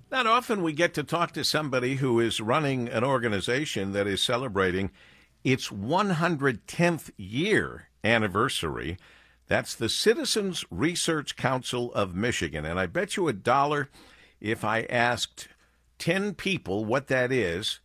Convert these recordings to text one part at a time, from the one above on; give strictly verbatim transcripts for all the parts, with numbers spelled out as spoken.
Not often we get to talk to somebody who is running an organization that is celebrating its one hundred tenth year anniversary. That's the Citizens Research Council of Michigan. And I bet you a dollar if I asked ten people what that is,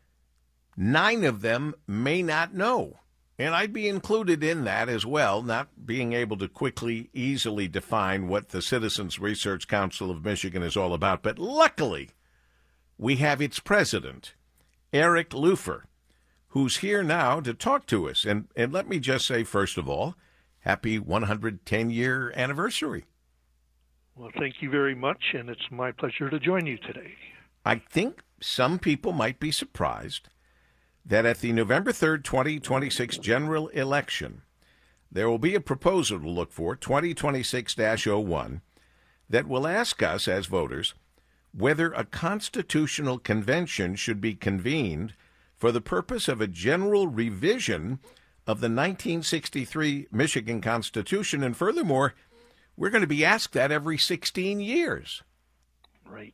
nine of them may not know. And I'd be included in that as well, not being able to quickly, easily define what the Citizens Research Council of Michigan is all about. But luckily, we have its president, Eric Lupher, who's here now to talk to us. And, and let me just say, first of all, happy one hundred ten year anniversary. Well, thank you very much, and it's my pleasure to join you today. I think some people might be surprised that at the November third, twenty twenty-six general election, there will be a proposal to look for, twenty twenty-six dash oh one, that will ask us as voters whether a constitutional convention should be convened for the purpose of a general revision of the nineteen sixty-three Michigan Constitution. And furthermore, we're going to be asked that every sixteen years. Right.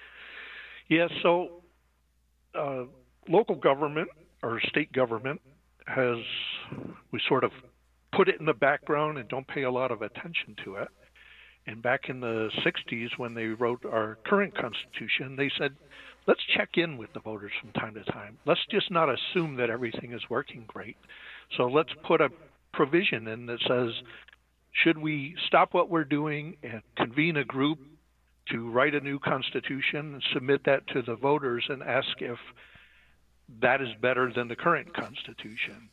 Yeah, so uh, local government or state government has, we sort of put it in the background and don't pay a lot of attention to it. And back in the sixties, when they wrote our current Constitution, they said, let's check in with the voters from time to time. Let's just not assume that everything is working great. So let's put a provision in that says, should we stop what we're doing and convene a group to write a new Constitution and submit that to the voters and ask if that is better than the current Constitution?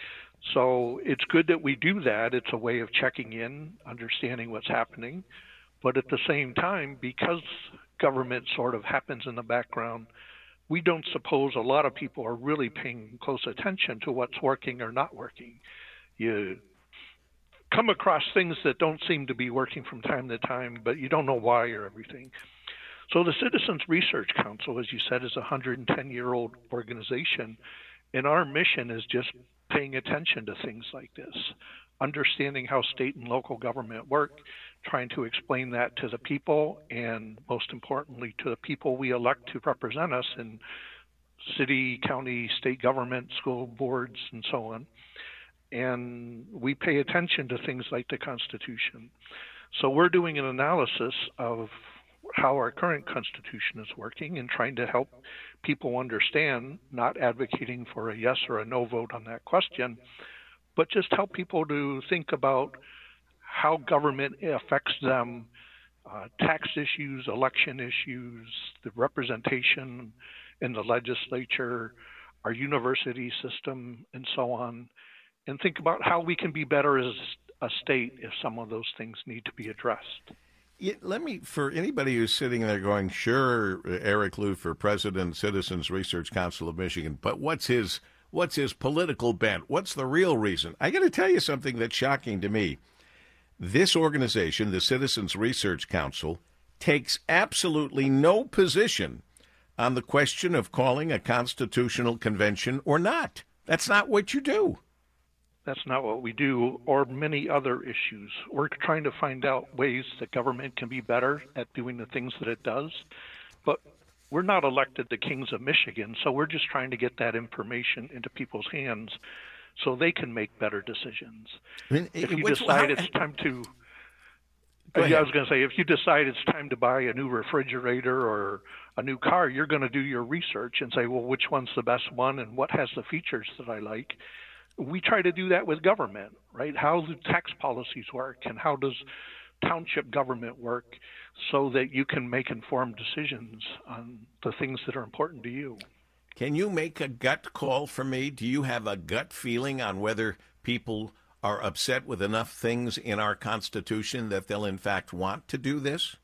So it's good that we do that. It's a way of checking in, understanding what's happening. But at the same time, because government sort of happens in the background, we don't suppose a lot of people are really paying close attention to what's working or not working. You come across things that don't seem to be working from time to time, but you don't know why or everything. So the Citizens Research Council, as you said, is a one hundred ten year old organization, and our mission is just paying attention to things like this, understanding how state and local government work, trying to explain that to the people, and most importantly, to the people we elect to represent us in city, county, state government, school boards, and so on. And we pay attention to things like the Constitution. So we're doing an analysis of how our current Constitution is working and trying to help people understand, not advocating for a yes or a no vote on that question, but just help people to think about how government affects them, uh, tax issues, election issues, the representation in the legislature, our university system, and so on, and think about how we can be better as a state if some of those things need to be addressed. Yeah, let me, for anybody who's sitting there going, sure, Eric Lupher, President, Citizens Research Council of Michigan, but what's his what's his political bent? What's the real reason? I got to tell you something that's shocking to me. This organization, the Citizens Research Council, takes absolutely no position on the question of calling a constitutional convention or not. That's not what you do. That's not what we do, or many other issues. We're trying to find out ways that government can be better at doing the things that it does. But we're not elected the kings of Michigan, so we're just trying to get that information into people's hands so they can make better decisions. I mean, if you which, decide how, it's time to, Go ahead. I was going to say, if you decide it's time to buy a new refrigerator or a new car, you're going to do your research and say, well, which one's the best one and what has the features that I like? We try to do that with government, right? How do tax policies work and how does township government work so that you can make informed decisions on the things that are important to you? Can you make a gut call for me? Do you have a gut feeling on whether people are upset with enough things in our Constitution that they'll in fact want to do this?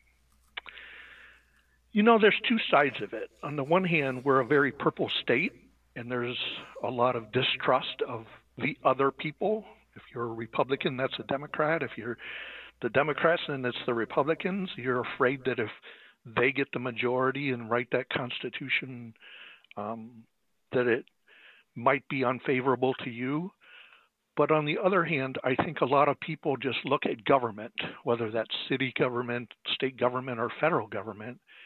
You know, there's two sides of it. On the one hand, we're a very purple state, and there's a lot of distrust of the other people. If you're a Republican, that's a Democrat. If you're the Democrats and it's the Republicans, you're afraid that if they get the majority and write that Constitution, um, that it might be unfavorable to you. But on the other hand, I think a lot of people just look at government, whether that's city government, state government, or federal government,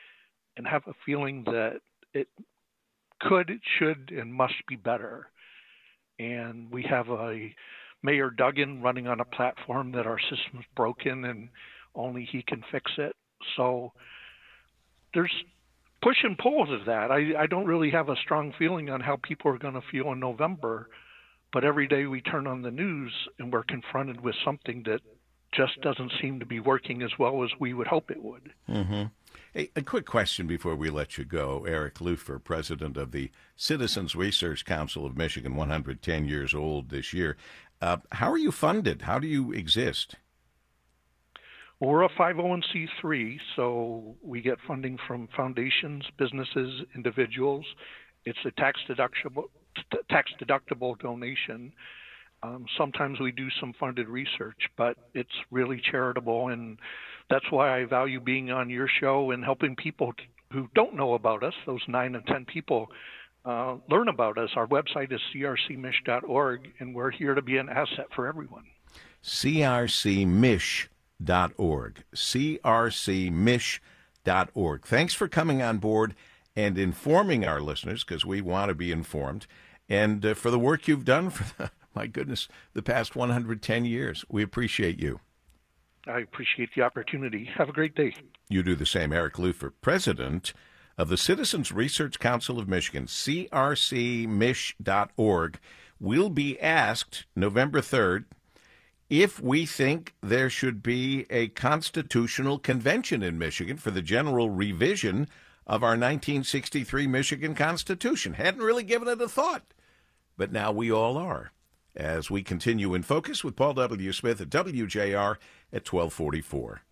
and have a feeling that it could, it should, and must be better. And we have a Mayor Duggan running on a platform that our system's broken and only he can fix it. So there's push and pulls of that. I, I don't really have a strong feeling on how people are going to feel in November, but every day we turn on the news and we're confronted with something that just doesn't seem to be working as well as we would hope it would. Mm-hmm. Hey, a quick question before we let you go. Eric Lupfer, president of the Citizens Research Council of Michigan, one hundred ten years old this year. Uh, how are you funded? How do you exist? Well, we're a five oh one c three, so we get funding from foundations, businesses, individuals. It's a tax deductible tax deductible donation. Um, sometimes we do some funded research, but it's really charitable, and that's why I value being on your show and helping people t- who don't know about us, those nine and ten people, uh, learn about us. Our website is c r c mish dot org, and we're here to be an asset for everyone. c r c mish dot org. c r c mish dot org. Thanks for coming on board and informing our listeners, because we want to be informed, and uh, for the work you've done for the My goodness, the past one hundred ten years. We appreciate you. I appreciate the opportunity. Have a great day. You do the same. Eric Lupfer, president of the Citizens Research Council of Michigan, c r c mish dot org. We'll be asked November third if we think there should be a constitutional convention in Michigan for the general revision of our nineteen sixty-three Michigan Constitution. Hadn't really given it a thought, but now we all are, as we continue in focus with Paul W. Smith at W J R at twelve forty-four.